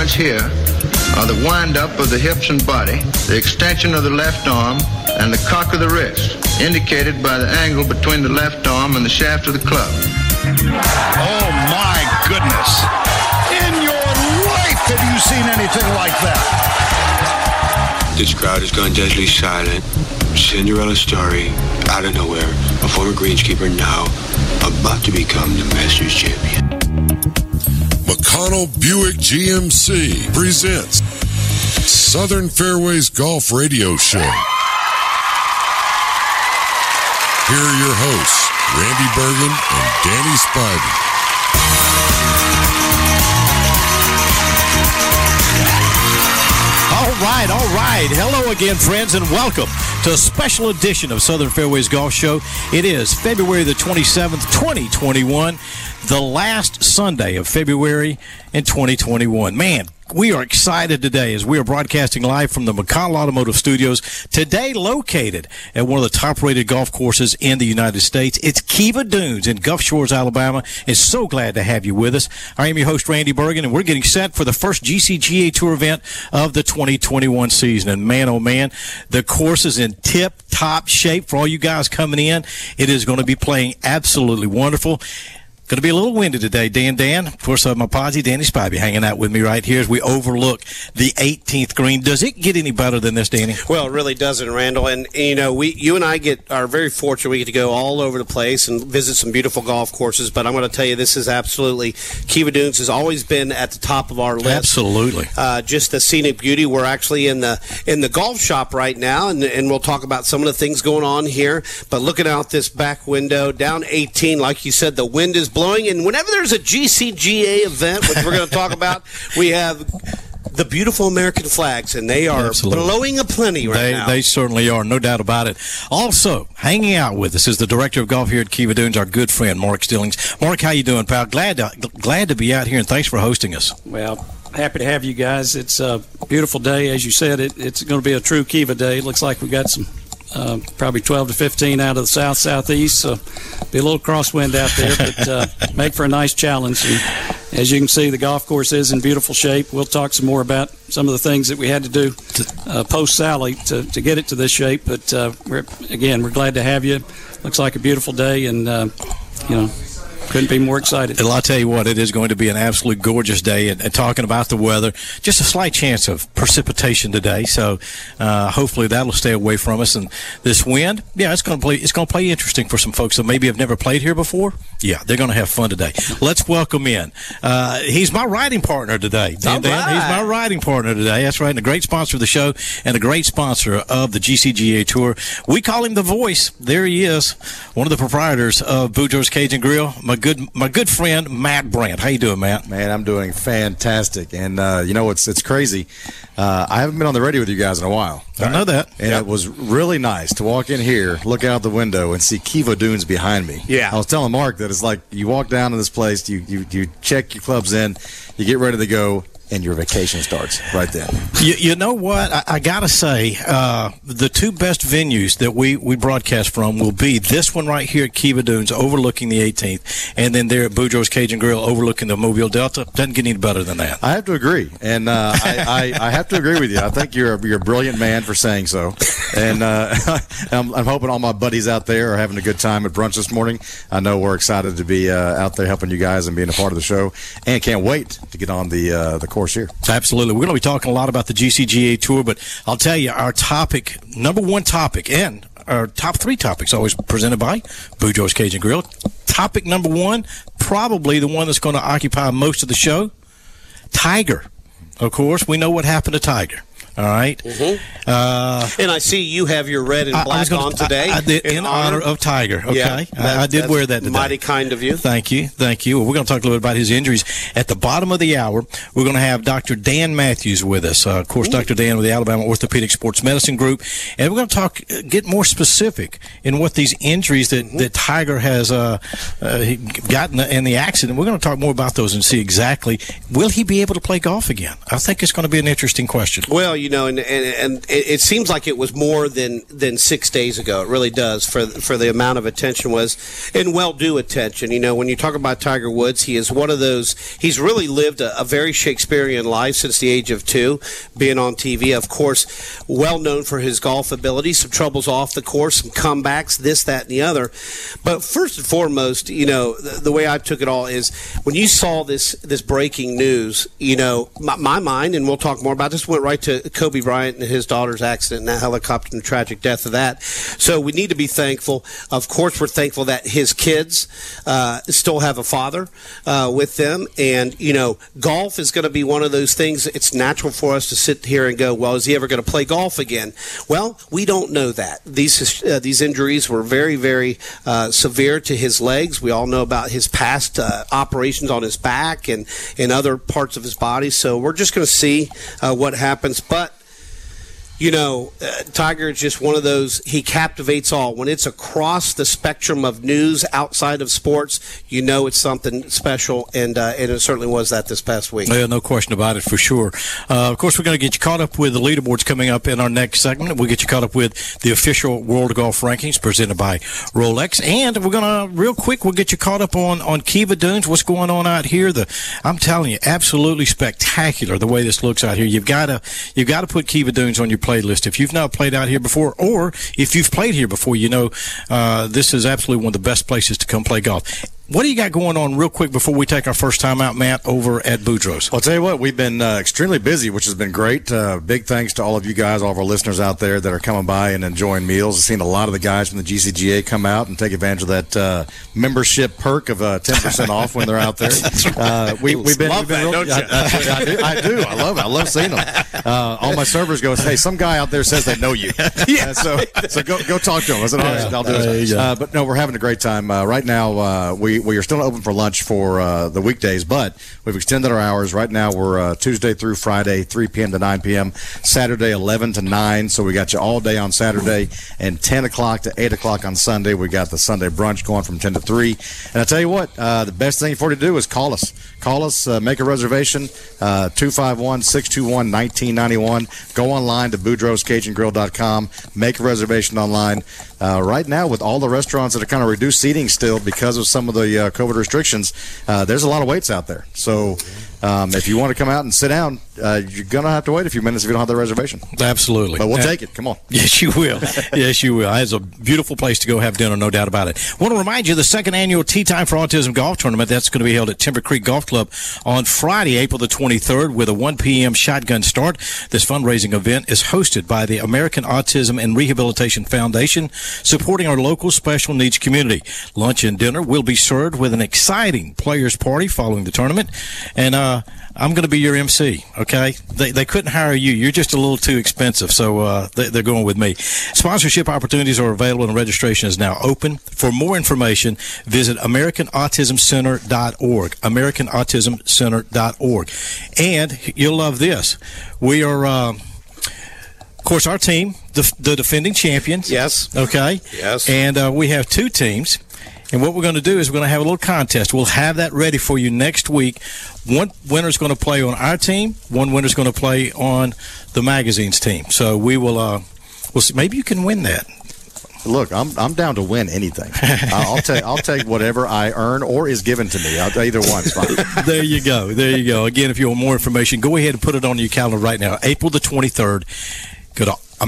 points here are the wind-up of the hips and body, the extension of the left arm, and the cock of the wrist, indicated by the angle between the left arm and the shaft of the club. Oh, my goodness. In your life have you seen anything like that? This crowd has gone deadly silent. Cinderella story, out of nowhere. A former greenskeeper now about to become the Masters champion. McConnell Buick GMC presents Southern Fairways Golf Radio Show. Here are your hosts, Randy Bergen and Danny Spivey. All right. Hello again, friends, and welcome to a special edition of Southern Fairways Golf Show. It is February the 27th, 2021, the last Sunday of February in 2021. Man, we are excited today as we are broadcasting live from the McConnell Automotive Studios, today located at one of the top-rated golf courses in the United States. It's Kiva Dunes in Gulf Shores, Alabama. It's so glad to have you with us. I am your host, Randy Bergen, and we're getting set for the first GCGA Tour event of the 2021 season. And man, oh man, the course is in tip-top shape for all you guys coming in. It is going to be playing absolutely wonderful. Going to be a little windy today, Dan. Of course, my posse, Danny Spivey, hanging out with me right here as we overlook the 18th green. Does it get any better than this, Danny? Well, it really doesn't, Randall. And, you know, you and I are very fortunate. We get to go all over the place and visit some beautiful golf courses. But I'm going to tell you, this is absolutely, Kiva Dunes has always been at the top of our list. Absolutely. Just the scenic beauty. We're actually in the golf shop right now, and we'll talk about some of the things going on here. But looking out this back window, down 18, like you said, the wind is blowing, and whenever there's a GCGA event, which we're going to talk about, we have the beautiful American flags, and they are blowing aplenty right now. They certainly are, no doubt about it. Also, hanging out with us is the director of golf here at Kiva Dunes, our good friend, Mark Stillings. Mark, how you doing, pal? Glad to be out here, and thanks for hosting us. Well, happy to have you guys. It's a beautiful day. As you said, it's going to be a true Kiva day. It looks like we've got some probably 12 to 15 out of the southeast, so be a little crosswind out there, but make for a nice challenge. And as you can see, the golf course is in beautiful shape. We'll talk some more about some of the things that we had to do post-Sally to get it to this shape, but we're glad to have you. Looks like a beautiful day, and couldn't be more excited. Well, I'll tell you what, it is going to be an absolute gorgeous day. And talking about the weather, just a slight chance of precipitation today. So hopefully that'll stay away from us. And this wind, it's going to play interesting for some folks that maybe have never played here before. Yeah, they're going to have fun today. Let's welcome in. He's my riding partner today. Dan. He's my riding partner today. That's right. And a great sponsor of the show and a great sponsor of the GCGA Tour. We call him the voice. There he is, one of the proprietors of Boudreaux's Cajun Grill. My good friend Matt Brandt. How you doing, Matt? Man, I'm doing fantastic. And it's crazy. I haven't been on the radio with you guys in a while. I know that. And it was really nice to walk in here, look out the window, and see Kiva Dunes behind me. Yeah. I was telling Mark that it's like you walk down to this place, you check your clubs in, you get ready to go, and your vacation starts right then. You know what? I got to say, the two best venues that we broadcast from will be this one right here at Kiva Dunes overlooking the 18th, and then there at Boudreaux's Cajun Grill overlooking the Mobile Delta. Doesn't get any better than that. I have to agree, and I have to agree with you. I think you're a brilliant man for saying so, and I'm hoping all my buddies out there are having a good time at brunch this morning. I know we're excited to be out there helping you guys and being a part of the show, and can't wait to get on the course here. Absolutely. We're going to be talking a lot about the GCGA Tour, but I'll tell you, our number one topic, and our top three topics always presented by Boudreaux's Cajun Grill. Topic number one, probably the one that's going to occupy most of the show, Tiger. Of course, we know what happened to Tiger. All right. Mm-hmm. And I see you have your red and black on today. I did, in honor of Tiger. Okay. Yeah, I did wear that today. Mighty kind of you. Thank you. Well, we're going to talk a little bit about his injuries. At the bottom of the hour, we're going to have Dr. Dan Matthews with us. Of course, Dr. Dan with the Alabama Orthopedic Sports Medicine Group. And we're going to get more specific in what these injuries that Tiger has gotten in the accident. We're going to talk more about those and see exactly, will he be able to play golf again? I think it's going to be an interesting question. Well, you know, and it seems like it was more than 6 days ago. It really does for the amount of attention was, and well-due attention. You know, when you talk about Tiger Woods, he is one of those. He's really lived a very Shakespearean life since the age of 2, being on TV. Of course, well known for his golf ability, some troubles off the course, some comebacks, this, that, and the other. But first and foremost, you know, the way I took it all is when you saw this breaking news, you know, my mind, and we'll talk more about this, went right to Kobe Bryant and his daughter's accident and that helicopter and the tragic death of that. So we need to be thankful. Of course, we're thankful that his kids still have a father with them. And, you know, golf is going to be one of those things. It's natural for us to sit here and go, well, is he ever going to play golf again? Well, we don't know that. These injuries were very, very severe to his legs. We all know about his past operations on his back and other parts of his body. So we're just going to see what happens. But, you know, Tiger is just one of those, he captivates all. When it's across the spectrum of news outside of sports, you know it's something special, and it certainly was that this past week. Yeah, no question about it, for sure. Of course, we're going to get you caught up with the leaderboards coming up in our next segment. We'll get you caught up with the official World Golf Rankings presented by Rolex, and we're going to, real quick, we'll get you caught up on Kiva Dunes, what's going on out here. I'm telling you, absolutely spectacular the way this looks out here. You've got to put Kiva Dunes on your playlist. If you've not played out here before, or if you've played here before, you know this is absolutely one of the best places to come play golf. What do you got going on real quick before we take our first time out, Matt, over at Boudreaux's? Well, I'll tell you what, we've been extremely busy, which has been great. Big thanks to all of you guys, all of our listeners out there that are coming by and enjoying meals. I've seen a lot of the guys from the GCGA come out and take advantage of that membership perk of 10% off when they're out there. We've been that, don't you? I do. I love it. I love seeing them. All my servers go, hey, some guy out there says they know you. Yeah. So go talk to them. I said, all right, I'll do it. But no, we're having a great time. Right now, we are still open for lunch for the weekdays, but we've extended our hours. Right now, we're Tuesday through Friday, 3 p.m. to 9 p.m., Saturday, 11 to 9. So we got you all day on Saturday, and 10 o'clock to 8 o'clock on Sunday. We got the Sunday brunch going from 10 to 3. And I tell you what, the best thing for you to do is call us. Call us, make a reservation, 251-621-1991. Go online to BoudreauxCajunGrill.com. Make a reservation online. Right now, with all the restaurants that are kind of reduced seating still because of some of the COVID restrictions, there's a lot of waits out there. So if you want to come out and sit down, you're going to have to wait a few minutes if you don't have the reservation. Absolutely. But we'll take it. Come on. Yes, you will. Yes, you will. It's a beautiful place to go have dinner, no doubt about it. I want to remind you the second annual Tea Time for Autism Golf Tournament, that's going to be held at Timber Creek Golf Club on Friday, April the 23rd, with a 1 p.m. shotgun start. This fundraising event is hosted by the American Autism and Rehabilitation Foundation, supporting our local special needs community. Lunch and dinner will be served with an exciting players party following the tournament. And I'm going to be your MC, okay? They couldn't hire you. You're just a little too expensive, so they're going with me. Sponsorship opportunities are available and registration is now open. For more information, visit AmericanAutismCenter.org, AmericanAutismCenter.org. And you'll love this. We are... of course, our team, the defending champions. Yes. Okay. Yes. And we have two teams. And what we're going to do is we're going to have a little contest. We'll have that ready for you next week. One winner's going to play on our team. One winner's going to play on the magazine's team. So we will. We'll see. Maybe you can win that. Look, I'm down to win anything. I'll take whatever I earn or is given to me. Either one's fine. There you go. There you go. Again, if you want more information, go ahead and put it on your calendar right now. April the 23rd. Go to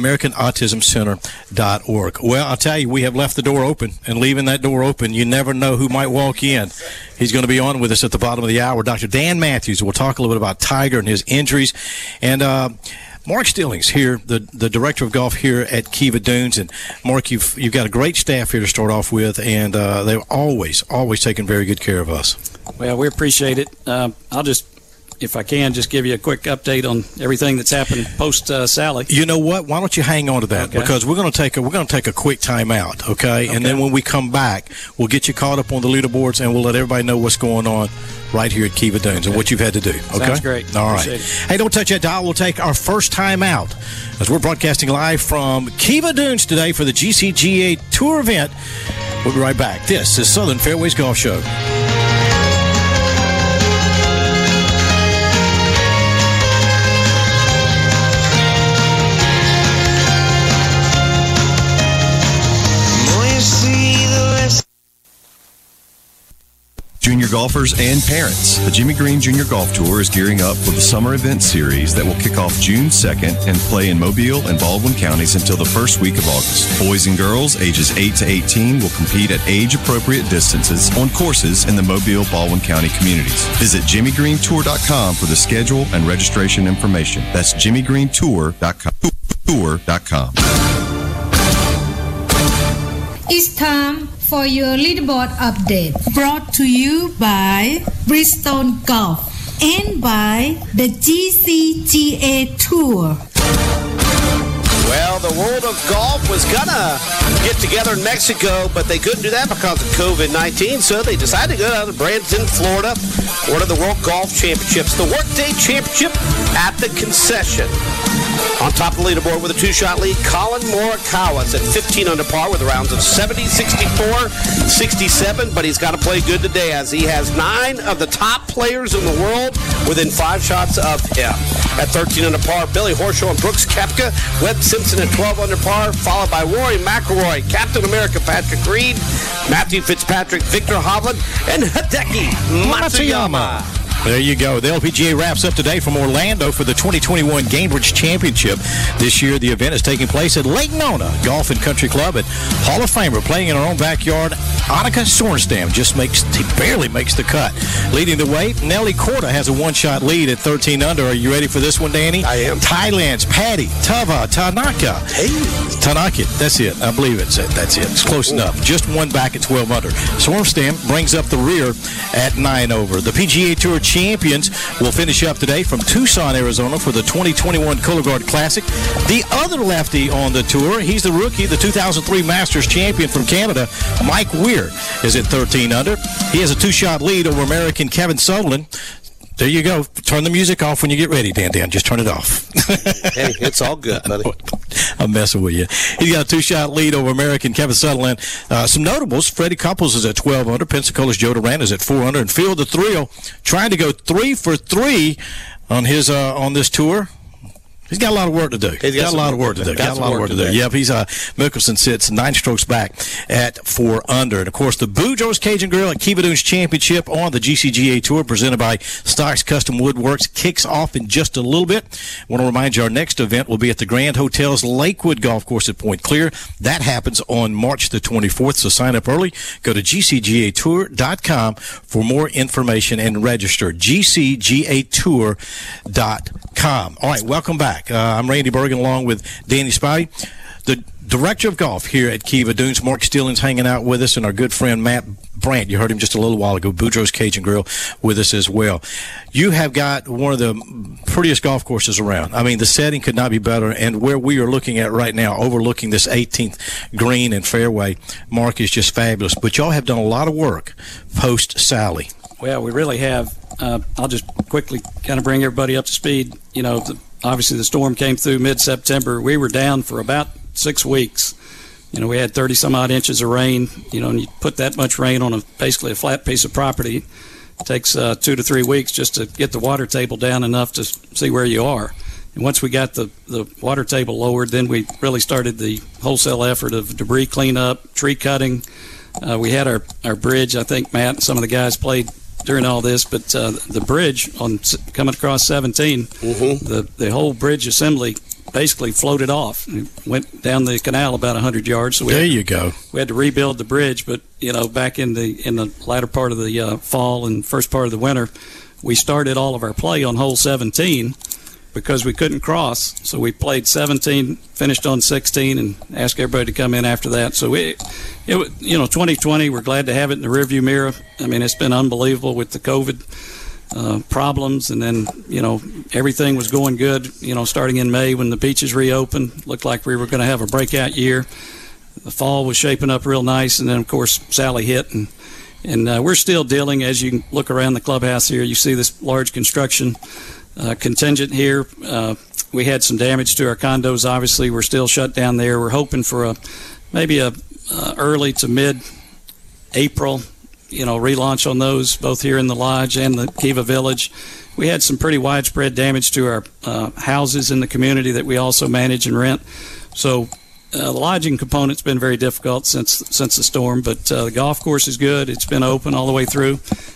AmericanAutismCenter.org. Well, I'll tell you, we have left the door open, and leaving that door open, you never know who might walk in. He's going to be on with us at the bottom of the hour, Dr. Dan Matthews. We'll talk a little bit about Tiger and his injuries. And Mark Stillings here, the director of golf here at Kiva Dunes. And Mark, you've got a great staff here to start off with, and they've always taken very good care of us. Well, we appreciate it. I'll just, if I can, just give you a quick update on everything that's happened post Sally. You know what? Why don't you hang on to that? Okay. Because we're going to take a quick time out, okay? And then when we come back, we'll get you caught up on the leaderboards, and we'll let everybody know what's going on right here at Kiva Dunes and what you've had to do. Okay? Sounds great. All right. Hey, don't touch that dial. We'll take our first time out as we're broadcasting live from Kiva Dunes today for the GCGA Tour event. We'll be right back. This is Southern Fairways Golf Show. junior golfers, and parents. The Jimmy Green Junior Golf Tour is gearing up for the summer event series that will kick off June 2nd and play in Mobile and Baldwin counties until the first week of August. Boys and girls ages 8 to 18 will compete at age-appropriate distances on courses in the Mobile, Baldwin County communities. Visit JimmyGreenTour.com for the schedule and registration information. That's JimmyGreenTour.com. It's time for your leaderboard update, brought to you by Bridgestone Golf and by the GCGA Tour. Well, the world of golf was going to get together in Mexico, but they couldn't do that because of COVID-19, so they decided to go down to Bradenton, Florida, one of the World Golf Championships, the Workday Championship at the Concession. On top of the leaderboard with a two-shot lead, Colin Morikawa's at 15 under par with rounds of 70, 64, 67, but he's got to play good today as he has 9 of the top players in the world within 5 shots of him. At 13 under par, Billy Horschel and Brooks Koepka, Webb Simpson at 12 under par, followed by Rory McIlroy, Captain America Patrick Reed, Matthew Fitzpatrick, Victor Hovland, and Hideki Matsuyama. There you go. The LPGA wraps up today from Orlando for the 2021 Gainbridge Championship. This year, the event is taking place at Lake Nona Golf and Country Club. And Hall of Famer playing in our own backyard, Annika Sorenstam barely makes the cut. Leading the way, Nelly Korda has a one-shot lead at 13 under. Are you ready for this one, Danny? I am. Thailand's Paddy Tanaka. Hey. Tanaka, that's it. I believe that's it. It's close enough. Just one back at 12 under. Sorenstam brings up the rear at 9 over. The PGA Tour champions will finish up today from Tucson, Arizona for the 2021 Cologuard Classic. The other lefty on the tour, he's the rookie, the 2003 Masters champion from Canada, Mike Weir, is at 13 under. He has a 2-shot lead over American Kevin Sutherland. There you go. Turn the music off when you get ready, Dan. Just turn it off. Hey, it's all good, buddy. I'm messing with you. He's got a 2-shot lead over American Kevin Sutherland. Some notables, Freddie Couples is at 12 under. Pensacola's Joe Duran is at 4 under. And Phil the Thrill trying to go 3 for 3 on his on this tour. He's got a lot of work to do. He's got a lot of work to do. Yep, Mickelson sits 9 strokes back at 4 under. And, of course, the Boudreaux's Cajun Grill at Kiva Dunes Championship on the GCGA Tour presented by Stocks Custom Woodworks kicks off in just a little bit. I want to remind you our next event will be at the Grand Hotel's Lakewood Golf Course at Point Clear. That happens on March the 24th, so sign up early. Go to GCGAtour.com for more information and register. GCGAtour.com. All right, welcome back. I'm Randy Bergen along with Danny Spivey. The director of golf here at Kiva Dunes, Mark Stillings, hanging out with us, and our good friend Matt Brandt, you heard him just a little while ago, Boudreaux's Cajun Grill, with us as well. You have got one of the prettiest golf courses around. I mean, the setting could not be better, and where we are looking at right now, overlooking this 18th green and fairway, Mark, is just fabulous. But y'all have done a lot of work post-Sally. Well, we really have. I'll just quickly kind of bring everybody up to speed. You know, obviously the storm came through mid-September. We were down for about 6 weeks. You know, we had 30-some-odd inches of rain. You know, and you put that much rain on basically a flat piece of property. It takes 2 to 3 weeks just to get the water table down enough to see where you are. And once we got the water table lowered, then we really started the wholesale effort of debris cleanup, tree cutting. We had our bridge. I think Matt and some of the guys played during all this, but the bridge on coming across 17, the whole bridge assembly basically floated off. It went down the canal about 100 yards. So there you go. We had to rebuild the bridge, but you know, back in the latter part of the fall and first part of the winter, we started all of our play on hole 17 because we couldn't cross. So we played 17, finished on 16, and asked everybody to come in after that. So 2020, we're glad to have it in the rearview mirror. I mean, it's been unbelievable with the COVID problems, and then, you know, everything was going good, you know, starting in May when the beaches reopened. Looked like we were going to have a breakout year. The fall was shaping up real nice, and then, of course, Sally hit, and we're still dealing. As you look around the clubhouse here, you see this large construction contingent here. We had some damage to our condos. Obviously, we're still shut down there. We're hoping for maybe a early to mid-April, you know, relaunch on those, both here in the Lodge and the Kiva Village. We had some pretty widespread damage to our houses in the community that we also manage and rent. So the lodging component's been very difficult since the storm, but the golf course is good. It's been open all the way through.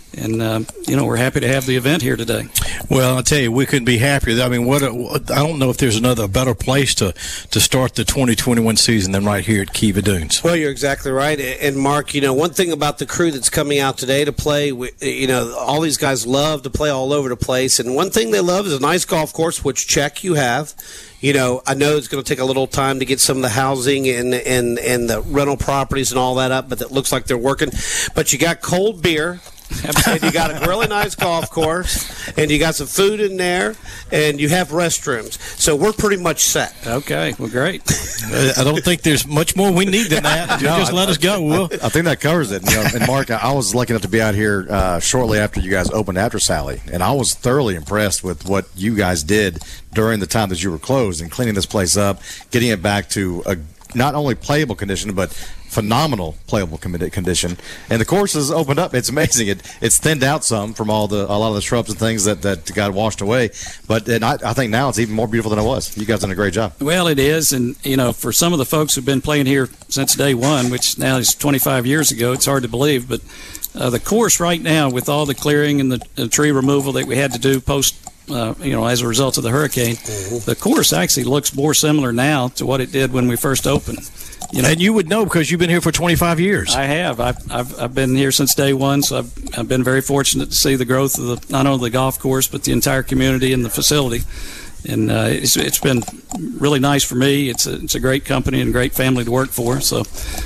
And, we're happy to have the event here today. Well, I'll tell you, we couldn't be happier. I mean, I don't know if there's another better place to start the 2021 season than right here at Kiva Dunes. Well, you're exactly right. And, Mark, one thing about the crew that's coming out today to play, all these guys love to play all over the place. And one thing they love is a nice golf course, which check you have. I know it's going to take a little time to get some of the housing and the rental properties and all that up, but it looks like they're working. But you got cold beer. And you got a really nice golf course, and you got some food in there, and you have restrooms. So we're pretty much set. Okay, well, great. I don't think there's much more we need than that. Just let us go, Will. I think that covers it. And Mark, I was lucky enough to be out here shortly after you guys opened after Sally, and I was thoroughly impressed with what you guys did during the time that you were closed and cleaning this place up, getting it back to a not only playable condition, but phenomenal playable condition. And the course has opened up. It's amazing. It's thinned out some from a lot of the shrubs and things that got washed away. But I think now it's even more beautiful than it was. You guys done a great job. Well, it is. And, for some of the folks who've been playing here since day one, which now is 25 years ago, it's hard to believe. But the course right now, with all the clearing and the tree removal that we had to do post as a result of the hurricane, the course actually looks more similar now to what it did when we first opened. And you would know because you've been here for 25 years. I have. I've been here since day one, so I've been very fortunate to see the growth of not only the golf course but the entire community and the facility. And it's been really nice for me. It's a great company and a great family to work for. So,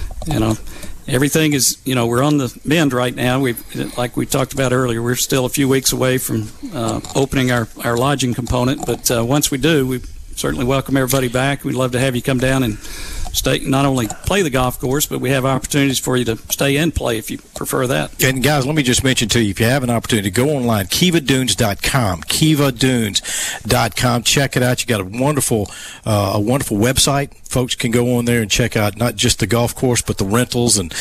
everything is, we're on the mend right now. Like we talked about earlier, we're still a few weeks away from opening our lodging component. But once we do, we certainly welcome everybody back. We'd love to have you come down and not only play the golf course, but we have opportunities for you to stay and play if you prefer that. And guys, let me just mention to you, if you have an opportunity, go online, kivadunes.com, kivadunes.com. Check it out. You got a wonderful website. Folks can go on there and check out not just the golf course, but the rentals and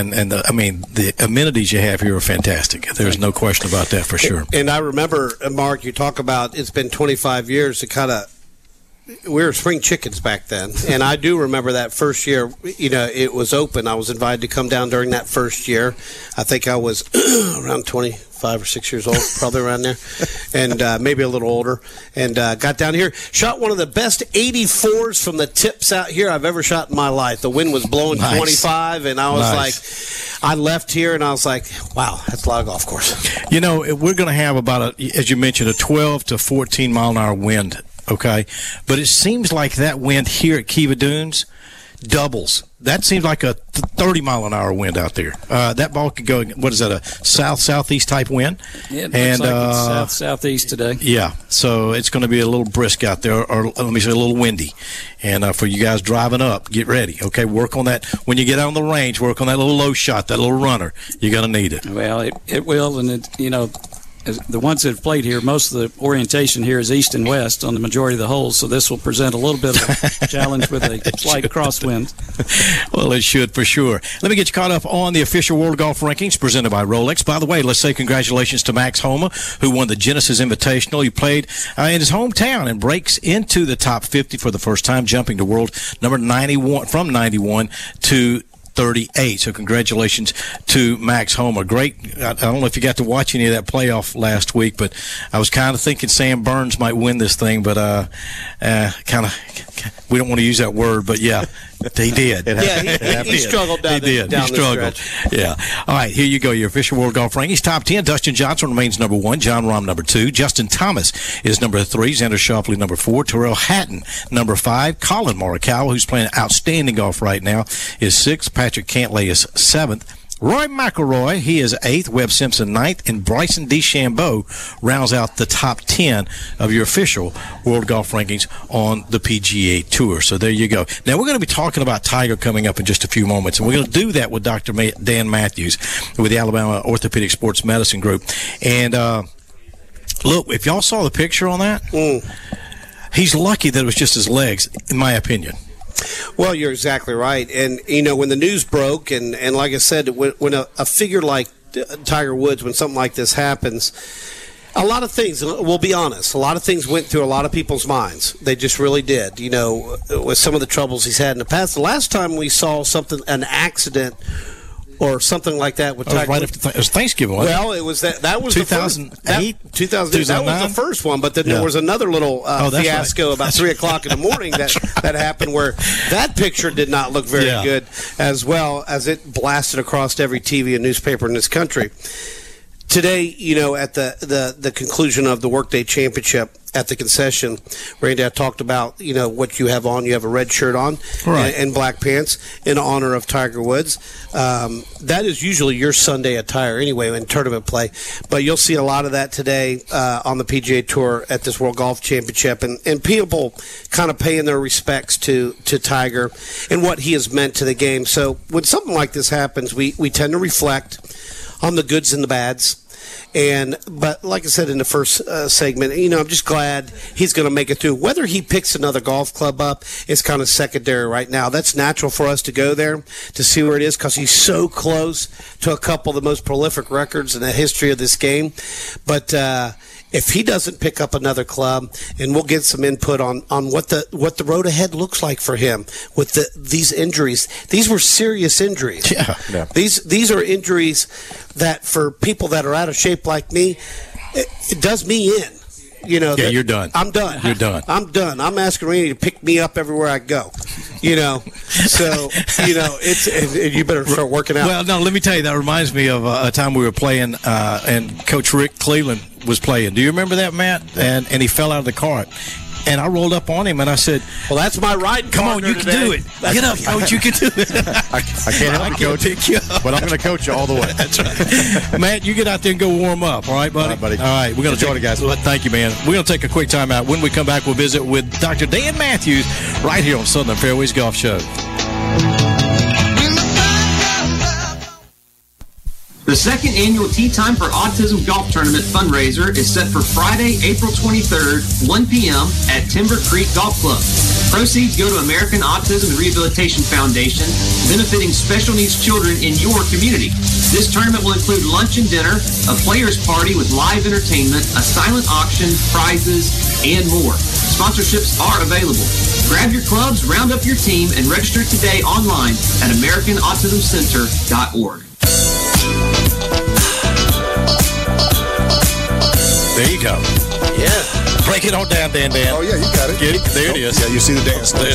the amenities you have here are fantastic. There's no question about that for sure. And I remember, Mark, you talk about it's been 25 years to we were spring chickens back then, and I do remember that first year, it was open. I was invited to come down during that first year. I think I was around 25 or 6 years old, probably around there, and maybe a little older, and got down here, shot one of the best 84s from the tips out here I've ever shot in my life. The wind was blowing 25, and I was I left here, and I was like, wow, that's a lot of golf course. We're going to have about, as you mentioned, a 12 to 14 mile an hour wind. Okay, but it seems like that wind here at Kiva Dunes doubles. That seems like a 30 mile an hour wind out there. That ball could go. What is that? A southeast type wind? Yeah, it looks like it's southeast today. Yeah, so it's going to be a little brisk out there, or let me say a little windy. And for you guys driving up, get ready. Okay, work on that when you get out on the range. Work on that little low shot, that little runner. You're going to need it. Well, it will, and the ones that have played here, most of the orientation here is east and west on the majority of the holes, so this will present a little bit of a challenge with a slight crosswind. Well, it should for sure. Let me get you caught up on the official World Golf Rankings presented by Rolex. By the way, let's say congratulations to Max Homa, who won the Genesis Invitational. He played in his hometown and breaks into the top 50 for the first time, jumping to world number 91 from 91 to 38. So congratulations to Max Homa. Great. I don't know if you got to watch any of that playoff last week, but I was kind of thinking Sam Burns might win this thing, but we don't want to use that word, but yeah, he did. He struggled down He struggled. Stretch. Yeah. All right, here you go. Your official World Golf Rankings. Top 10. Dustin Johnson remains number 1. John Rahm number 2. Justin Thomas is number 3. Xander Schauffele number 4. Terrell Hatton number 5. Colin Morikawa, who's playing outstanding golf right now, is 6th. Patrick Cantlay is 7th. Roy McIlroy, he is 8th. Webb Simpson 9th. And Bryson DeChambeau rounds out the top 10 of your official World Golf Rankings on the PGA Tour. So there you go. Now, we're going to be talking about Tiger coming up in just a few moments, and we're going to do that with Dr. Dan Matthews with the Alabama Orthopedic Sports Medicine Group. And look, if y'all saw the picture on that, he's lucky that it was just his legs, in my opinion. Well, you're exactly right. And, when the news broke, and like I said, when a figure like Tiger Woods, when something like this happens, a lot of things, we'll be honest, a lot of things went through a lot of people's minds. They just really did, with some of the troubles he's had in the past. The last time we saw an accident or something like that with It was Tiger. right after it was Thanksgiving, wasn't Well, it was that was 2008? 2008. That was the first one, but then there was another little fiasco about 3 o'clock in the morning that happened where that picture did not look very good, as well as it blasted across every TV and newspaper in this country. Today, at the conclusion of the Workday Championship at the concession, Randy, I talked about, what you have on. You have a red shirt on and black pants in honor of Tiger Woods. That is usually your Sunday attire anyway in tournament play, but you'll see a lot of that today on the PGA Tour at this World Golf Championship, and people kind of paying their respects to Tiger and what he has meant to the game. So when something like this happens, we tend to reflect on the goods and the bads. But like I said in the first segment, I'm just glad he's going to make it through. Whether he picks another golf club up is kind of secondary right now. That's natural for us to go there to see where it is because he's so close to a couple of the most prolific records in the history of this game. But if he doesn't pick up another club, and we'll get some input on what the road ahead looks like for him with these injuries. These were serious injuries. Yeah. These are injuries that for people that are out of shape like me, it does me in. You're done. I'm done. You're done. I'm done. I'm asking Randy to pick me up everywhere I go. So it's you better start working out. Well, no, let me tell you, that reminds me of a time we were playing, and Coach Rick Cleveland was playing. Do you remember that, Matt? And he fell out of the cart. And I rolled up on him and I said, "Well, that's my riding Come on, you can do it. Get up, Coach. You can do it." I can't help you, Coach, pick you up. but I'm going to coach you all the way. That's right. Matt, you get out there and go warm up. All right, buddy? All right, buddy. All right. We're going to enjoy it, guys. Thank you, man. We're going to take a quick time out. When we come back, we'll visit with Dr. Dan Matthews right here on Southern Fairways Golf Show. The second annual Tee Time for Autism Golf Tournament fundraiser is set for Friday, April 23rd, 1 p.m. at Timber Creek Golf Club. Proceeds go to American Autism Rehabilitation Foundation, benefiting special needs children in your community. This tournament will include lunch and dinner, a players' party with live entertainment, a silent auction, prizes, and more. Sponsorships are available. Grab your clubs, round up your team, and register today online at AmericanAutismCenter.org. There you go. Yeah. Break it on down, Dan. Oh, yeah, you got it. Get it? There it is. Yeah, you see the dance. There.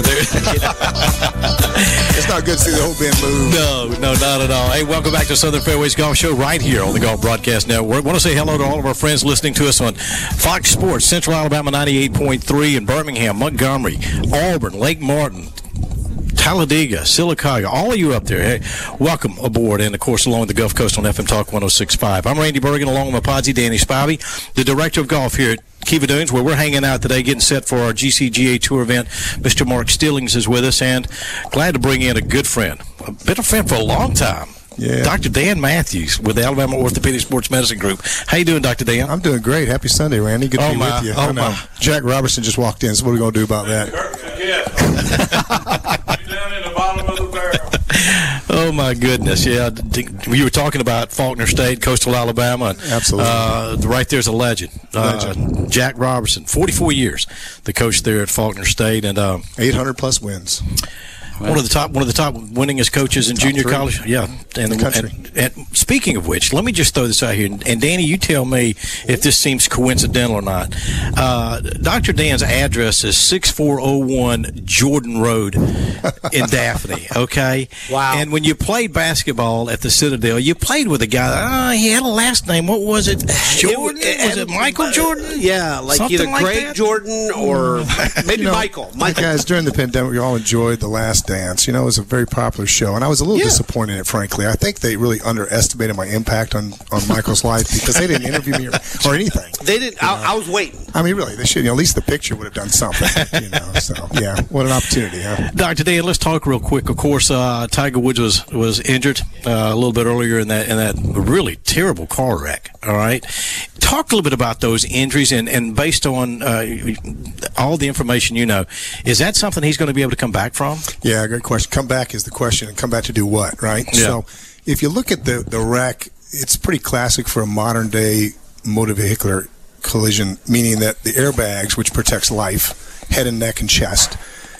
It's not good to see the whole band move. No, not at all. Hey, welcome back to Southern Fairways Golf Show right here on the Golf Broadcast Network. I want to say hello to all of our friends listening to us on Fox Sports, Central Alabama 98.3 in Birmingham, Montgomery, Auburn, Lake Martin, Talladega, Sylacauga, all of you up there, hey, welcome aboard, and of course along the Gulf Coast on FM Talk 106.5. I'm Randy Bergen, along with my podsy Danny Spivey, the director of golf here at Kiva Dunes, where we're hanging out today, getting set for our GCGA Tour event. Mr. Mark Stillings is with us, and glad to bring in a good friend, been a friend for a long time. Yeah. Dr. Dan Matthews with the Alabama Orthopedic Sports Medicine Group. How you doing, Dr. Dan? I'm doing great. Happy Sunday, Randy. Good to be with you. Oh, my. Jack Robertson just walked in, so what are we going to do about that? Down in the bottom of the barrel. Oh, my goodness. Yeah. You were talking about Faulkner State, Coastal Alabama. And, absolutely. Right there's a legend. Jack Robertson, 44 years, the coach there at Faulkner State. And 800-plus wins. One of the top winningest coaches in junior college. Yeah, and speaking of which, let me just throw this out here. And Danny, you tell me if this seems coincidental or not. Dr. Dan's address is 6401 Jordan Road in Daphne. Okay. Wow. And when you played basketball at the Citadel, you played with a guy. He had a last name. What was it? Jordan? Was it Michael Jordan? Yeah, like something either like Greg that? Jordan or maybe Michael. Guys, during the pandemic, we all enjoyed The Last Dance. It was a very popular show, and I was a little disappointed in it, frankly. I think they really underestimated my impact on Michael's life because they didn't interview me or anything. They didn't. I was waiting. I mean, really, they should. At least the picture would have done something. So yeah, what an opportunity, huh? Dr. Dan, let's talk real quick. Of course, Tiger Woods was injured a little bit earlier in that really terrible car wreck. All right, talk a little bit about those injuries and based on all the information is that something he's going to be able to come back from? Yeah, good question. Come back is the question, and come back to do what, right? Yeah. So if you look at the wreck, it's pretty classic for a modern-day motor vehicular collision, meaning that the airbags, which protects life, head and neck and chest,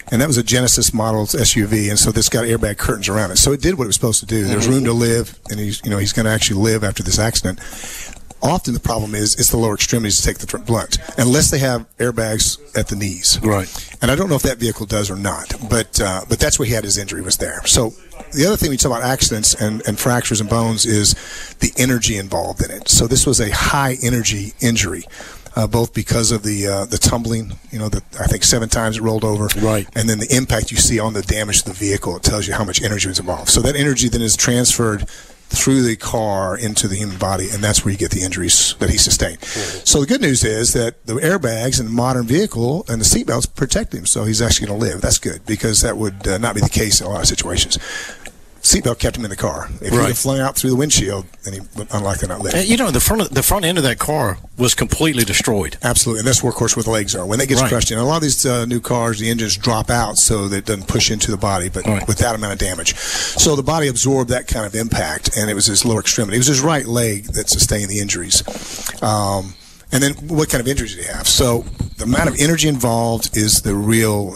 And that was a Genesis model SUV, and so this got airbag curtains around it. So it did what it was supposed to do. There's room to live, and he's going to actually live after this accident. Often the problem is it's the lower extremities to take the blunt, unless they have airbags at the knees. Right. And I don't know if that vehicle does or not, but that's where he had his injury, was there. So the other thing we talk about accidents and fractures and bones is the energy involved in it. So this was a high energy injury. Both because of the tumbling, I think 7 times it rolled over. Right. And then the impact you see on the damage to the vehicle, it tells you how much energy was involved. So that energy then is transferred through the car into the human body, and that's where you get the injuries that he sustained. So the good news is that the airbags in the modern vehicle and the seatbelts protect him, so he's actually going to live. That's good, because that would not be the case in a lot of situations. Seatbelt kept him in the car. If he had flown out through the windshield, then he would unlikely not live. The front end of that car was completely destroyed. Absolutely, and that's where, of course, where the legs are. When that gets crushed in, a lot of these new cars, the engines drop out so that it doesn't push into the body, but with that amount of damage. So the body absorbed that kind of impact, and it was his lower extremity. It was his right leg that sustained the injuries. And then what kind of injuries did he have? So the amount of energy involved is the real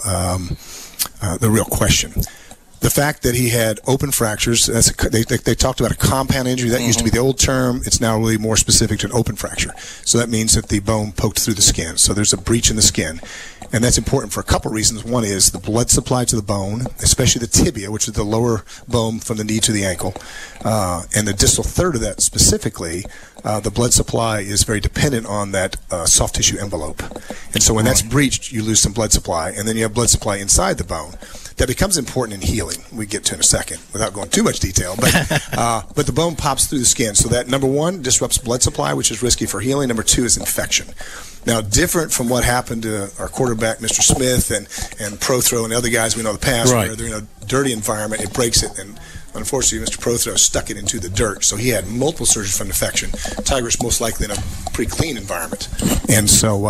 question. The fact that he had open fractures, they talked about a compound injury. That used to be the old term. It's now really more specific to an open fracture. So that means that the bone poked through the skin. So there's a breach in the skin. And that's important for a couple reasons. One is the blood supply to the bone, especially the tibia, which is the lower bone from the knee to the ankle. And the distal third of that specifically, the blood supply is very dependent on that soft tissue envelope. And so when that's breached, you lose some blood supply. And then you have blood supply inside the bone. That becomes important in healing. We get to in a second without going too much detail. But the bone pops through the skin. So that, number one, disrupts blood supply, which is risky for healing. Number two is infection. Now, different from what happened to our quarterback, Mr. Smith, and Prothro and other guys we know in the past, where they're in a dirty environment, it breaks it. And unfortunately, Mr. Prothro stuck it into the dirt. So he had multiple surgeries for infection. Tiger's most likely in a pretty clean environment. And so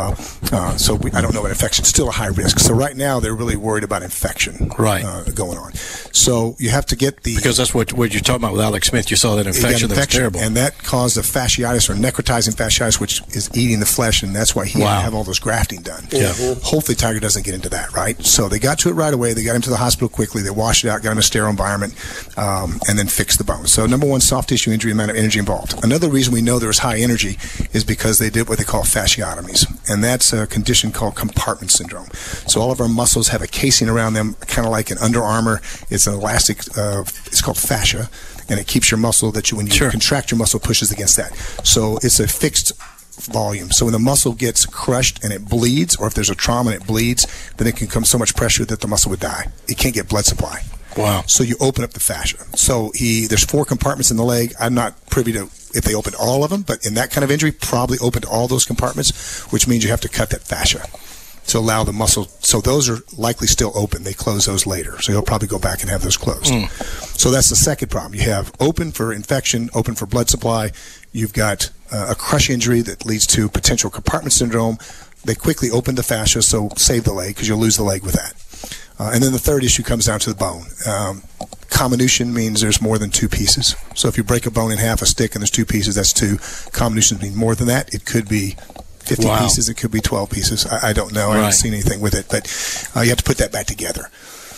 I don't know about infection. It's still a high risk. So right now, they're really worried about infection going on. So you have to get the... Because that's what you're talking about with Alex Smith. You saw that infection that was terrible. And that caused a fasciitis or necrotizing fasciitis, which is eating the flesh, and that's why he had to have all this grafting done. Yeah. Hopefully Tiger doesn't get into that, right? So they got to it right away. They got him to the hospital quickly. They washed it out, got him a sterile environment, and then fixed the bone. So number one, soft tissue injury, amount of energy involved. Another reason we know there was high energy is because they did what they call fasciotomies, and that's a condition called compartment syndrome. So all of our muscles have a casing around them, kind of like an Under Armour. It's an elastic, it's called fascia, and it keeps your muscle that when you contract your muscle, pushes against that. So it's a fixed volume. So when the muscle gets crushed and it bleeds, or if there's a trauma and it bleeds, then it can come so much pressure that the muscle would die. It can't get blood supply. Wow. So you open up the fascia. So there's 4 compartments in the leg. I'm not privy to if they opened all of them, but in that kind of injury, probably opened all those compartments, which means you have to cut that fascia to allow the muscle. So those are likely still open. They close those later. So you'll probably go back and have those closed. So that's the second problem. You have open for infection, open for blood supply. You've got a crush injury that leads to potential compartment syndrome. They quickly open the fascia, so save the leg because you'll lose the leg with that. And then the third issue comes down to the bone. Comminution means there's more than 2 pieces. So if you break a bone in half, a stick, and there's 2 pieces, that's 2. Comminutions mean more than that. It could be 50 pieces. It could be 12 pieces. I don't know. I haven't seen anything with it. But you have to put that back together.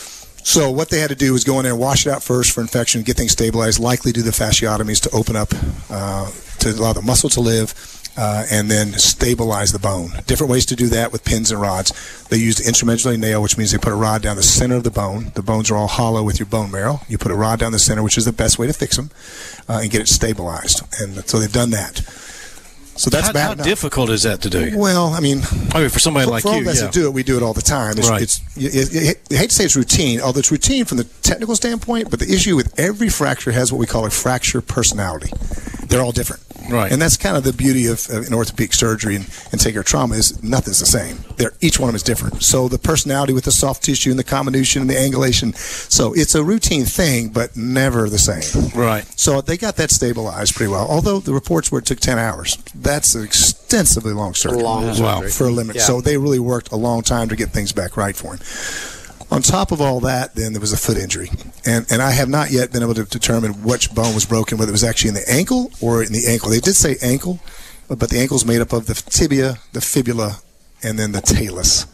So what they had to do was go in there and wash it out first for infection, get things stabilized, likely do the fasciotomies to open up, to allow the muscle to live, and then stabilize the bone. Different ways to do that with pins and rods. They used an intramedullary nail, which means they put a rod down the center of the bone. The bones are all hollow with your bone marrow. You put a rod down the center, which is the best way to fix them, and get it stabilized. And so they've done that. So that's how difficult is that to do? Well, I mean for somebody like you, all of us that do it, we do it all the time. You hate to say it's routine, although it's routine from the technical standpoint, but the issue with every fracture has what we call a fracture personality. They're all different. Right. And that's kind of the beauty of an orthopedic surgery and taking trauma is nothing's the same. Each one of them is different. So the personality with the soft tissue and the comminution and the angulation. So it's a routine thing, but never the same. Right. So they got that stabilized pretty well. Although the reports were it took 10 hours. That's an extensively long surgery. For a limit. Yeah. So they really worked a long time to get things back right for him. On top of all that, then there was a foot injury. And I have not yet been able to determine which bone was broken, whether it was actually in the ankle or in the ankle. They did say ankle, but the ankle is made up of the tibia, the fibula, and then the talus.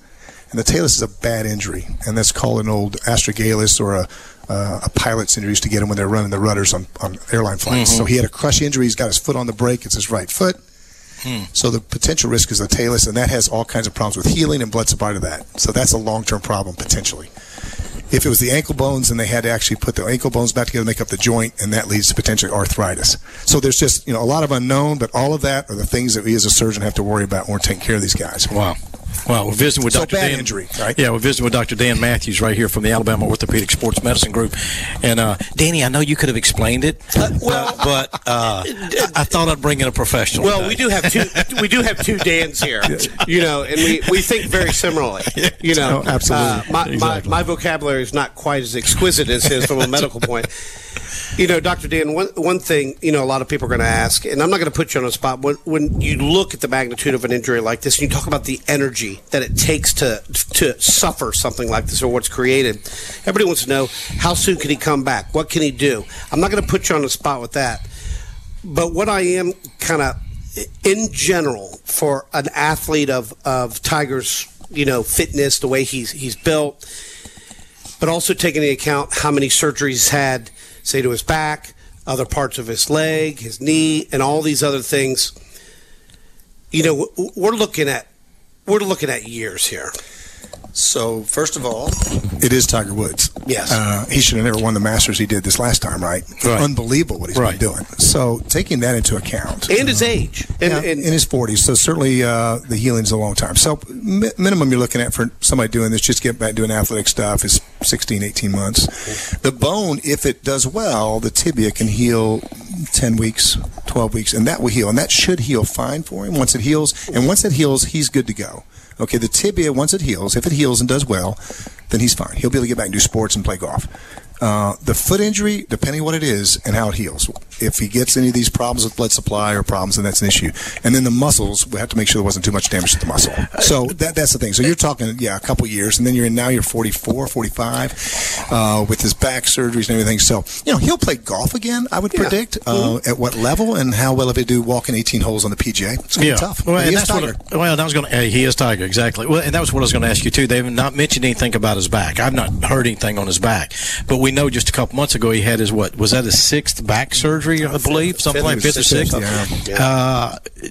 And the talus is a bad injury, and that's called an old astragalus or a pilot's injury used to get him when they're running the rudders on airline flights. So he had a crush injury. He's got his foot on the brake. It's his right foot. So the potential risk is the talus, and that has all kinds of problems with healing and blood supply to that. So that's a long-term problem potentially. If it was the ankle bones, then they had to actually put the ankle bones back together to make up the joint, and that leads to potentially arthritis. So there's just a lot of unknown, but all of that are the things that we as a surgeon have to worry about when we're taking care of these guys. Wow. Well, we're visiting with Dr. bad Dan. Injury, right? Yeah, we're visiting with Dr. Dan Matthews right here from the Alabama Orthopedic Sports Medicine Group. And Danny, I know you could have explained it, but I thought I'd bring in a professional. Well, today. we do have two Dans here, and we think very similarly. Absolutely. My vocabulary is not quite as exquisite as his from a medical point. Dr. Dan, one thing, a lot of people are going to ask, and I'm not going to put you on the spot, when you look at the magnitude of an injury like this, and you talk about the energy that it takes to suffer something like this or what's created, everybody wants to know, how soon can he come back? What can he do? I'm not going to put you on the spot with that. But what I am kind of, in general, for an athlete of Tiger's, fitness, the way he's built, but also taking into account how many surgeries he's had, say, to his back, other parts of his leg, his knee, and all these other things. We're looking at years here. So, first of all, it is Tiger Woods. Yes. He should have never won the Masters he did this last time, right? Unbelievable what he's been doing. So, taking that into account. And his age. In his 40s. So, certainly the healing's a long time. So, minimum you're looking at for somebody doing this, just get back doing athletic stuff, is 16, 18 months. The bone, if it does well, the tibia can heal 10 weeks, 12 weeks, and that will heal. And that should heal fine for him once it heals. And once it heals, he's good to go. Okay, the tibia, once it heals, if it heals and does well, then he's fine. He'll be able to get back and do sports and play golf. The foot injury, depending on what it is and how it heals. If he gets any of these problems with blood supply or problems, then that's an issue. And then the muscles, we have to make sure there wasn't too much damage to the muscle. So that's the thing. So you're talking, a couple years, and then you're 44, 45, with his back surgeries and everything. So, he'll play golf again, I would predict. At what level and how well if he do walking 18 holes on the PGA. It's going to be tough. Well, he is Tiger, exactly. Well, and that was what I was going to ask you, too. They have not mentioned anything about his back. I've not heard anything on his back. But we know just a couple months ago he had his, was that his 6th back surgery, I believe? Something like 5th or 6th? Yeah.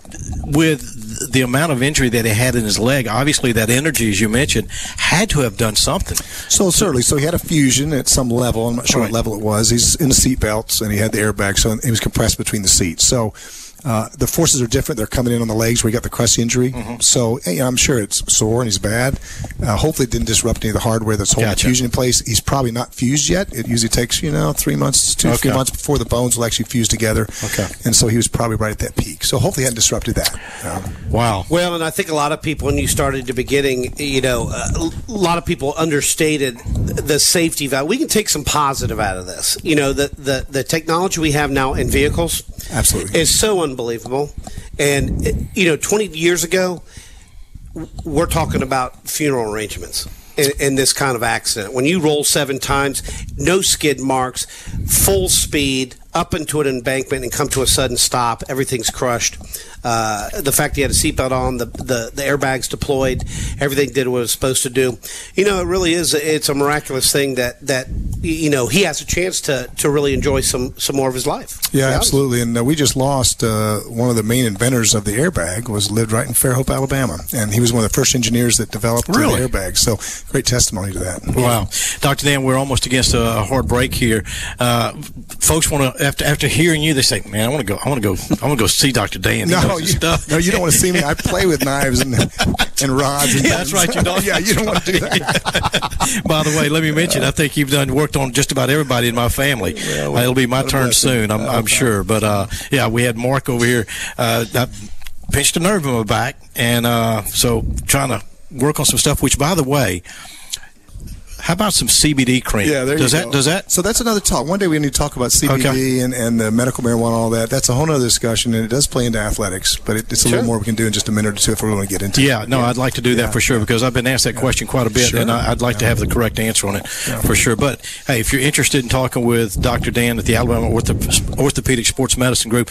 With the amount of injury that he had in his leg, obviously that energy, as you mentioned, had to have done something. So certainly. So he had a fusion at some level. I'm not sure what level it was. He's in the seat belts, and he had the airbag, so he was compressed between the seats. So the forces are different. They're coming in on the legs where he got the crust injury. So I'm sure it's sore and he's bad. Hopefully it didn't disrupt any of the hardware that's holding the fusion in place. He's probably not fused yet. It usually takes 3 months, 3 months before the bones will actually fuse together. And so he was probably right at that peak. So hopefully he hadn't disrupted that. Wow. Well, and I think a lot of people, when you started at the beginning, a lot of people understated the safety valve. We can take some positive out of this. The technology we have now in vehicles is so unbelievable. And 20 years ago, we're talking about funeral arrangements in this kind of accident. When you roll 7 times, no skid marks, full speed, up into an embankment and come to a sudden stop, everything's crushed. The fact he had a seatbelt on, the airbags deployed, everything did what it was supposed to do. It really is. It's a miraculous thing that he has a chance to really enjoy some more of his life. Yeah, absolutely. And we just lost one of the main inventors of the airbag. Lived right in Fairhope, Alabama, and he was one of the first engineers that developed the airbag. So great testimony to that. Wow, Dr. Dan, we're almost against a hard break here. Folks want to after hearing you, they say, "Man, I want to go see Dr. Dan." No, you don't want to see me. I play with knives and rods. And that's right, you don't. Yeah, you don't want to do that. By the way, let me mention, I think you've worked on just about everybody in my family. It'll be my turn soon, I'm sure. But we had Mark over here. I pinched a nerve in my back, and so trying to work on some stuff. Which, by the way, How about some CBD cream? Yeah, there does you that go. does that? So that's another talk. One day we need to talk about CBD and the medical marijuana, all that. That's a whole other discussion, and it does play into athletics. But it's a little more we can do in just a minute or two if we want to get into it. Yeah, no, I'd like to do that for sure because I've been asked that question quite a bit, and I'd like to have the correct answer on it for sure. But hey, if you're interested in talking with Dr. Dan at the Alabama Orthopedic Sports Medicine Group,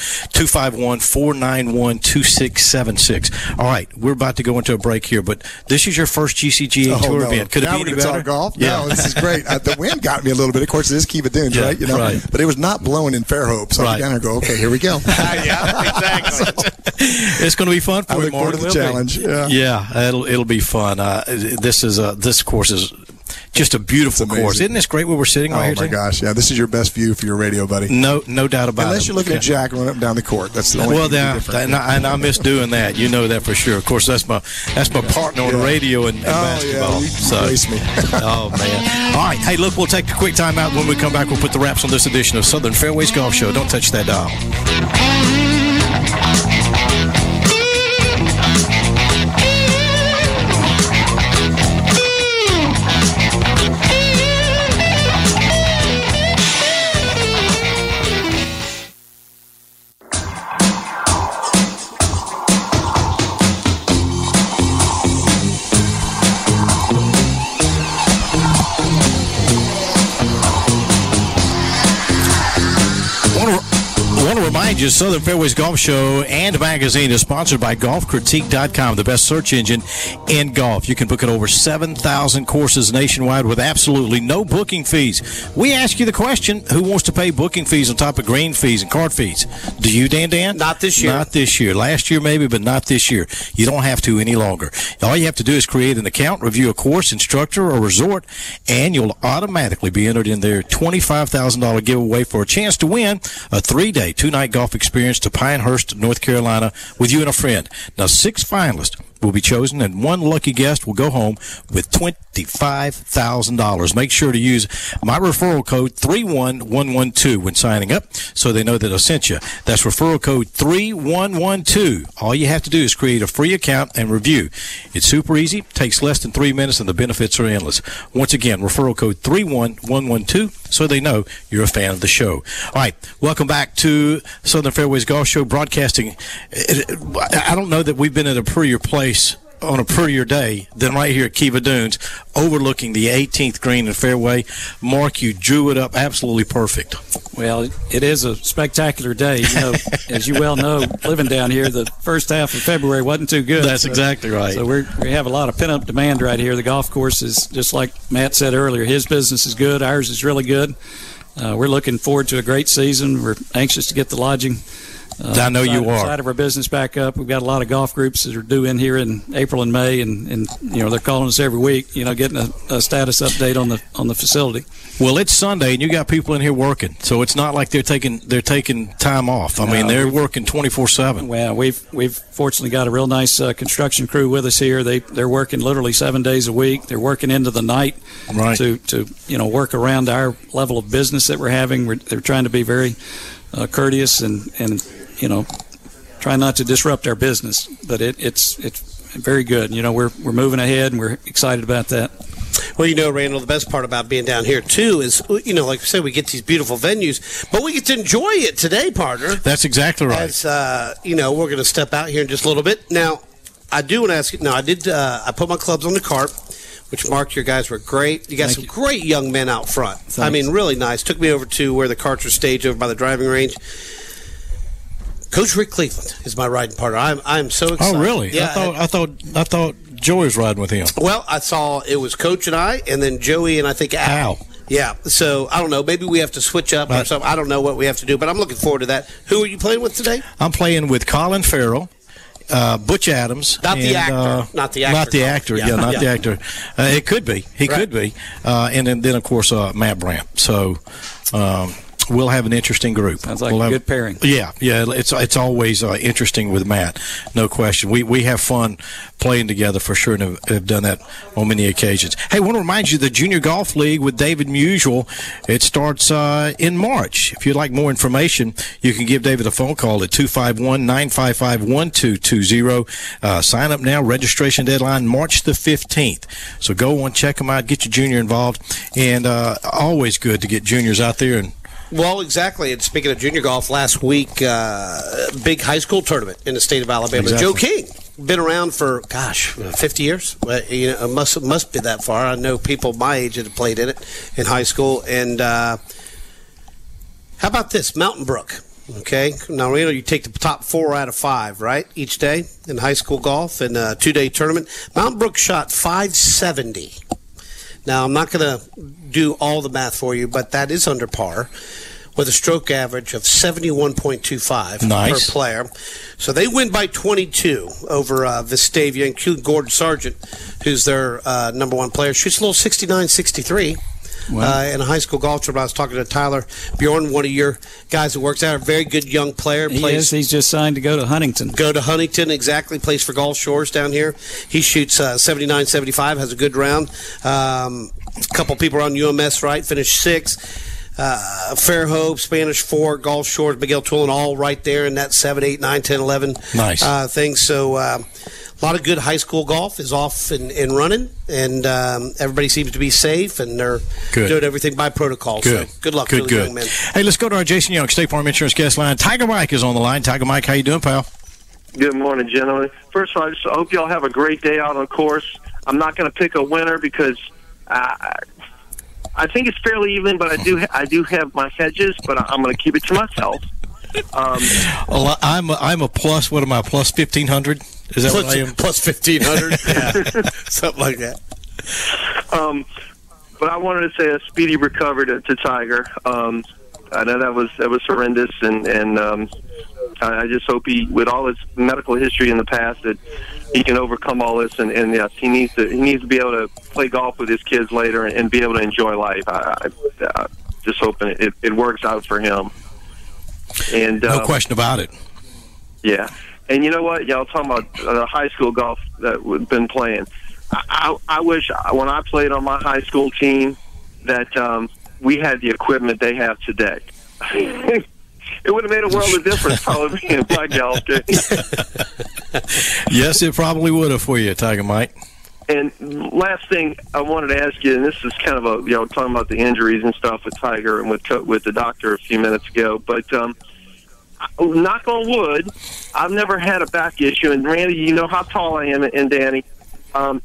251-491-2676. All right, we're about to go into a break here, but this is your first GCGA Tour event. Could it be any better? Talk golf? Yeah. No, this is great. The wind got me a little bit. Of course, it is Kiva Dunes, right? You know, but it was not blowing in Fairhope. So I down there go, okay, here we go. Yeah, exactly. It's going to be fun for you, Mark. I look forward to the challenge. Yeah, it'll be fun. This course is just a beautiful course. Isn't this great where we're sitting right here? Oh, my gosh. Yeah, this is your best view for your radio, buddy. No doubt about it. Unless you're looking at Jack running up and down the court. That's the only thing and I miss doing that. You know that for sure. Of course, that's my partner on the radio and basketball. Yeah, you me. Oh, man. All right. Hey, look, we'll take a quick time out. When we come back, we'll put the wraps on this edition of Southern Fairways Golf Show. Don't touch that dial. Remind you, Southern Fairways Golf Show and magazine is sponsored by GolfCritique.com, the best search engine in golf. You can book at over 7,000 courses nationwide with absolutely no booking fees. We ask you the question, who wants to pay booking fees on top of green fees and card fees? Do you, Dan? Not this year. Not this year. Last year maybe, but not this year. You don't have to any longer. All you have to do is create an account, review a course, instructor, or resort, and you'll automatically be entered in their $25,000 giveaway for a chance to win a 3-day, 2-night golf experience to Pinehurst, North Carolina with you and a friend. Now, 6 finalists will be chosen, and 1 lucky guest will go home with $25,000. Make sure to use my referral code 31112 when signing up so they know that I sent you. That's referral code 3112. All you have to do is create a free account and review. It's super easy, takes less than 3 minutes, and the benefits are endless. Once again, referral code 31112 so they know you're a fan of the show. All right, welcome back to Southern Fairways Golf Show, broadcasting. I don't know that we've been at a prettier place on a prettier day than right here at Kiva Dunes, overlooking the 18th green and fairway. Mark, you drew it up absolutely perfect. Well, it is a spectacular day. You know, as you well know, living down here, the first half of February wasn't too good. That's exactly right. So we have a lot of pent-up demand right here. The golf course is, just like Matt said earlier, his business is good. Ours is really good. We're looking forward to a great season. We're anxious to get the lodging I know you are. Side of our business back up. We've got a lot of golf groups that are due in here in April and May, and you know they're calling us every week. You know, getting a status update on the facility. Well, it's Sunday, and you got people in here working, so it's not like they're taking time off. I mean, they're working 24/7. Well, we've fortunately got a real nice construction crew with us here. They're working literally 7 days a week. They're working into the night to work around our level of business that we're having. They're trying to be very courteous and try not to disrupt our business, but it's very good. You know, we're moving ahead, and we're excited about that. Well, you know, Randall, the best part about being down here, too, is, like I said, we get these beautiful venues, but we get to enjoy it today, partner. That's exactly right. As, we're going to step out here in just a little bit. Now, I do want to ask you, I put my clubs on the cart, which, Mark, your guys were great. You got some great young men out front. Thanks. I mean, really nice. Took me over to where the carts are staged over by the driving range. Coach Rick Cleveland is my riding partner. I'm so excited. Oh, really? Yeah, I thought Joey was riding with him. Well, I saw it was Coach and I, and then Joey and I think Al. Yeah, so I don't know. Maybe we have to switch up or something. I don't know what we have to do, but I'm looking forward to that. Who are you playing with today? I'm playing with Colin Farrell. Butch Adams. Not the actor. Not the actor. Yeah, not the actor. It could be. He could be. And then, of course, Matt Brandt. So we'll have an interesting group. Sounds like a good pairing. Yeah. It's always interesting with Matt, no question. We have fun playing together for sure, and have done that on many occasions. Hey, I want to remind you the Junior Golf League with David Musial, it starts in March. If you'd like more information, you can give David a phone call at 251-955-1220. Sign up now. Registration deadline March the 15th. So go on, check them out, get your junior involved, and always good to get juniors out there. And well, exactly. And speaking of junior golf, last week, big high school tournament in the state of Alabama. Exactly. Joe King, been around for 50 years. It must be that far. I know people my age that have played in it in high school. And how about this, Mountain Brook? Okay, now you take the top 4 out of 5, right, each day in high school golf in a 2-day tournament. Mountain Brook shot 570. Now, I'm not going to do all the math for you, but that is under par with a stroke average of 71.25 per player. So they win by 22 over Vestavia, including Gordon Sargent, who's their number 1 player. Shoots a little 69-63. Wow. In a high school golf tournament. I was talking to Tyler Bjorn, one of your guys who works out, a very good young player. He's just signed to go to Huntington. Exactly. Plays for Gulf Shores down here. He shoots 79-75, has a good round. A couple people on UMS, right? Finished 6th. Fairhope, Spanish 4, Gulf Shores, Miguel Tulin, all right there in that 7, 8, 9, 10, 11 thing. So a lot of good high school golf is off and running, and everybody seems to be safe, and they're doing everything by protocol. Good. So good luck to the young men. Hey, let's go to our Jason Young, State Farm Insurance guest line. Tiger Mike is on the line. Tiger Mike, how you doing, pal? Good morning, gentlemen. First of all, I hope y'all have a great day out on course. I'm not going to pick a winner because I think it's fairly even, but I do have my hedges, but I'm going to keep it to myself. I'm a plus. What am I? Plus 1,500? Is that what I am? Plus 1,500. Yeah, something like that. But I wanted to say a speedy recovery to Tiger. I know that was horrendous, and I just hope he, with all his medical history in the past, that he can overcome all this. And yes, he needs to be able to play golf with his kids later and be able to enjoy life. I just hoping it works out for him. And no question about it. Yeah. And you know what? Y'all talking about high school golf that we've been playing. I wish when I played on my high school team that we had the equipment they have today. It would have made a world of difference probably being a my golf game. Yes, it probably would have for you, Tiger Mike. And last thing I wanted to ask you, and this is kind of talking about the injuries and stuff with Tiger and with the doctor a few minutes ago, but knock on wood, I've never had a back issue. And Randy, you know how tall I am, and Danny, and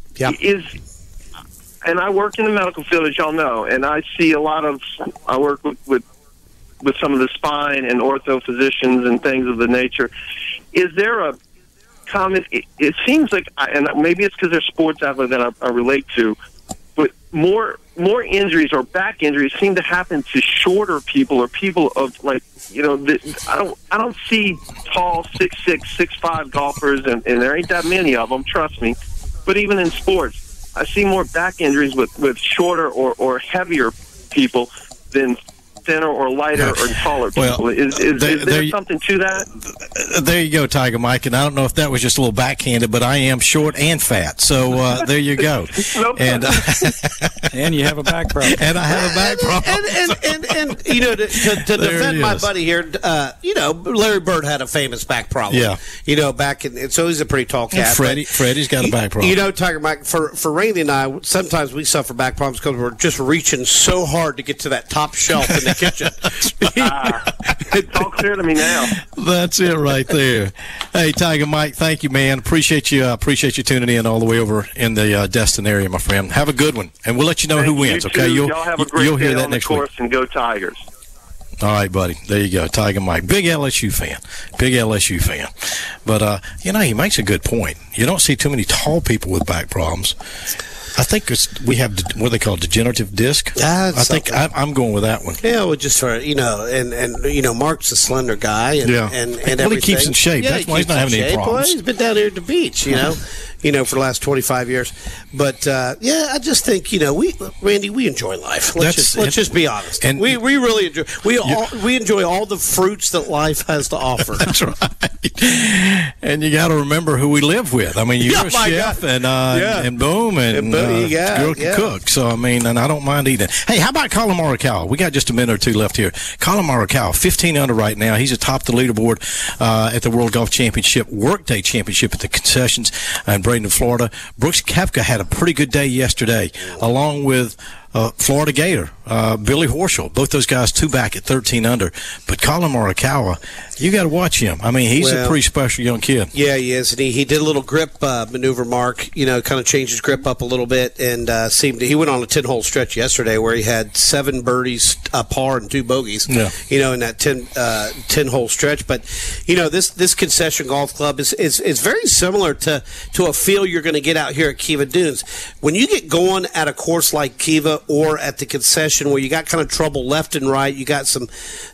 I work in the medical field, as y'all know, and I see I work with some of the spine and ortho physicians and things of the nature. Is there a common? It seems like, and maybe it's because they're sports athletes that I relate to, but more injuries or back injuries seem to happen to shorter people or people of I don't see tall 6'6", 6'5" golfers, and there ain't that many of them. Trust me. But even in sports, I see more back injuries with shorter or heavier people than thinner or lighter or taller people. Is there something to that? There you go, Tiger Mike. And I don't know if that was just a little backhanded, but I am short and fat. So there you go. And you have a back problem. And I have a back problem. And to defend my buddy here, Larry Bird had a famous back problem. Yeah. Back in, so he's a pretty tall cat. Freddie's got a back problem. Tiger Mike, for Randy and I, sometimes we suffer back problems because we're just reaching so hard to get to that top shelf in the kitchen. It's all clear to me now. That's it right there. Hey, Tiger Mike, thank you, man. Appreciate you tuning in all the way over in the Destin area, my friend. Have a good one, and we'll let you know who wins. Okay, y'all have a great you'll hear day that on next the course week. And go Tigers. All right, buddy. There you go, Tiger Mike. Big LSU fan. But he makes a good point. You don't see too many tall people with back problems. I think we have what they call degenerative disc. I think I'm going with that one. Yeah, well, just for Mark's a slender guy, and he keeps in shape. That's why he's not having any problems. Well, he's been down here at the beach, for the last 25 years. But I just think Randy, we enjoy life. Let's just be honest. And we really enjoy. We enjoy all the fruits that life has to offer. That's right. And you got to remember who we live with. I mean, you're a chef, and boom, and girl can cook. So I mean, and I don't mind eating. Hey, how about Colin Morikawa? We got just a minute or two left here. Colin Morikawa, 15 under right now. He's atop the leaderboard at the World Golf Championship, Workday Championship at the Concessions in Bradenton, Florida. Brooks Koepka had a pretty good day yesterday, along with Florida Gator, Billy Horschel. Both those guys 2 back at 13 under. But Colin Morikawa, you got to watch him. I mean, he's a pretty special young kid. Yeah, he is. And he did a little grip maneuver, Mark, kind of changed his grip up a little bit, and he went on a 10-hole stretch yesterday where he had 7 birdies, a par, and 2 bogeys, in that 10-hole stretch. But, this Concession Golf Club is very similar to a feel you're going to get out here at Kiva Dunes. When you get going at a course like Kiva or at the Concession where you got kind of trouble left and right, you got some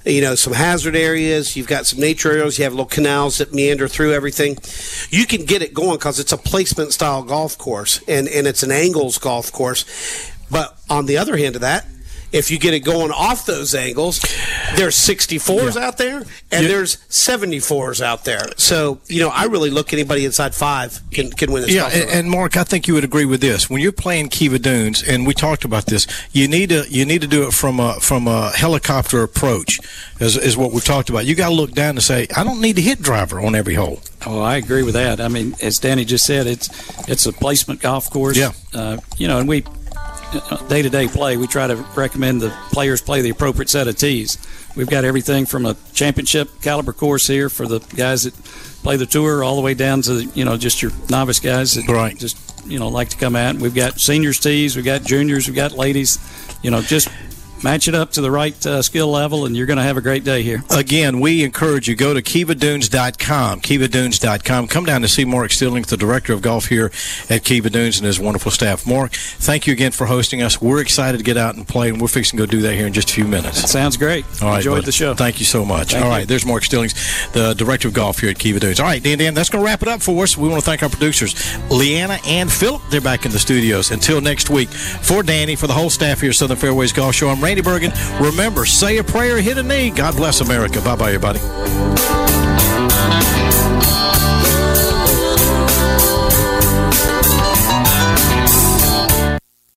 hazard areas, you've got some nature areas, you have little canals that meander through everything, you can get it going because it's a placement style golf course and it's an angles golf course. But on the other hand of that, if you get it going off those angles, there's 64s out there, and there's 74s out there. So, I really look anybody inside 5 can win this. Yeah, and Mark, I think you would agree with this. When you're playing Kiva Dunes, and we talked about this, you need to do it from a helicopter approach, is what we've talked about. You got to look down and say, I don't need to hit driver on every hole. Oh, I agree with that. I mean, as Danny just said, it's a placement golf course. Yeah. And we day-to-day play, we try to recommend the players play the appropriate set of tees. We've got everything from a championship caliber course here for the guys that play the tour all the way down to just your novice guys that just like to come out. We've got seniors tees, we've got juniors, we've got ladies. Just match it up to the right skill level, and you're going to have a great day here. Again, we encourage you, go to kivadunes.com, kivadunes.com. Come down to see Mark Stillings, the director of golf here at Kiva Dunes, and his wonderful staff. Mark, thank you again for hosting us. We're excited to get out and play, and we're fixing to go do that here in just a few minutes. That sounds great. All right, enjoyed the show. Thank you so much. Thank All you. right, there's Mark Stillings, the director of golf here at Kiva Dunes. All right, Dan, that's going to wrap it up for us. We want to thank our producers, Leanna and Philip. They're back in the studios. Until next week, for Danny, for the whole staff here at Southern Fairways Golf Show, I'm Randy Bergen. Remember, say a prayer, hit a knee. God bless America. Bye-bye, everybody.